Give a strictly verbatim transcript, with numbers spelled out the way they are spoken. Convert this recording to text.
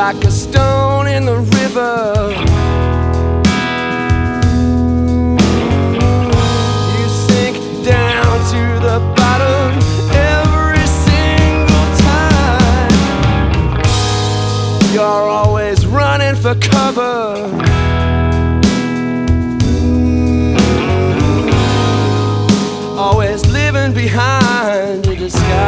like a stone in the river. You sink down to the bottom every single time. You're always running for cover.